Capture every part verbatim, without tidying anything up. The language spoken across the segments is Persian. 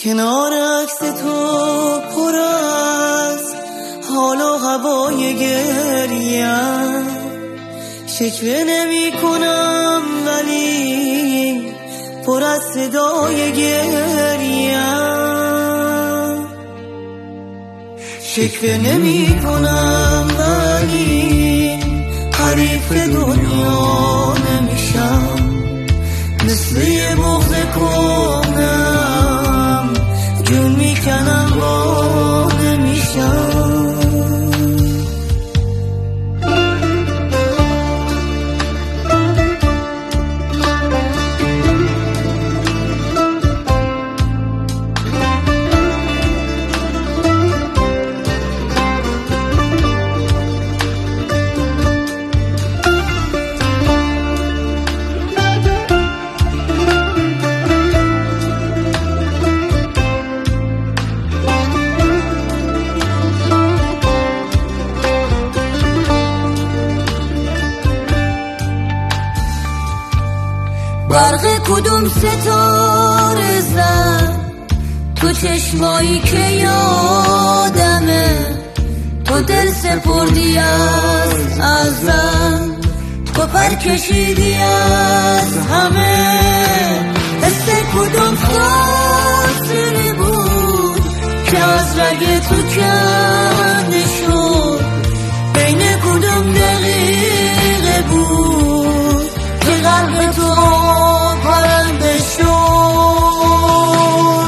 کنار عکس تو پر از حال و هوای گریم، شکوه نمی کنم ولی پر از صدای گریم، شکوه نمی کنم ولی حریف دنیا نمیشم، مثل یه بغض کنم جون میکنم با نمیشم. برق کدوم ستاره زد تو چشمایی که یادمه، تو دل سپردی از ازم، تو پر کشیدی از همه، حس کدوم خاطره بود که از رگ تو کنده شد، بین کدوم دقیقه بود که قلب تو پرنده شد.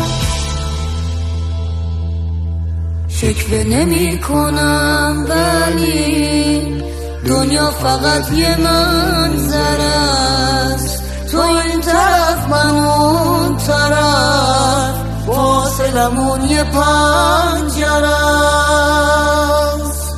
شکوه نمی کنم ولی دنیا فقط یه منظر است، تو این طرف من اون طرف، فاصلمون یه پنجره است.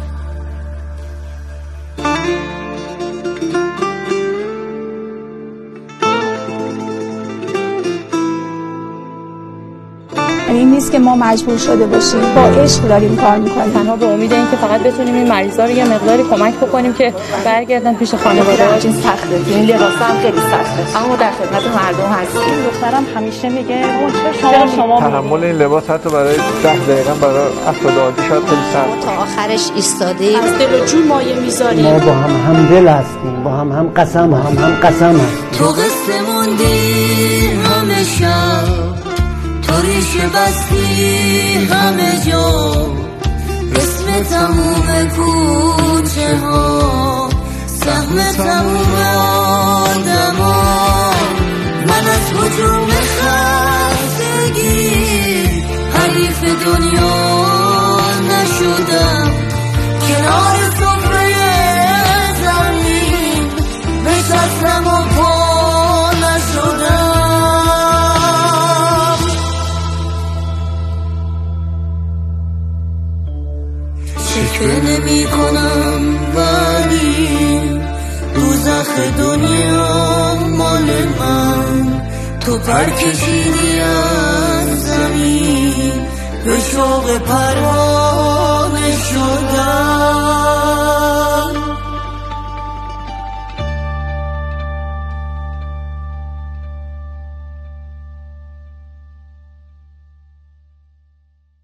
این نیست که ما مجبور شده باشیم، با عشق داریم کار میکنیم، تنها به امید این که فقط بتونیم این مریضا رو یه مقداری کمک بکنیم که برگردن پیش خانواده. این سخته، این لباس هم خیلی سخته، اما در خدمت مردم هستیم. دخترم همیشه میگه چرا شما تحمل این لباس حتی برای ده دقیقه برای افراد عادی شاید خیلی سخت، تا آخرش ایستادیم، از دل و جون مایه میذاریم، ما با هم هم دل هستیم، با هم هم قسم هم هم قسم هستیم. تو قصه موندی همه شب، تو ریشه بستی همه جا، اسم تموم کوچه ها، سهم تموم آدم ها، من از هجوم خستگی حریف دنیا نشدم، کنار سفره زمین نشستم و پا نشدم. شکوه نمی کنم ولی دوزخ دنیا مال من، تو پر کشیدی از زمین به شوق پرواز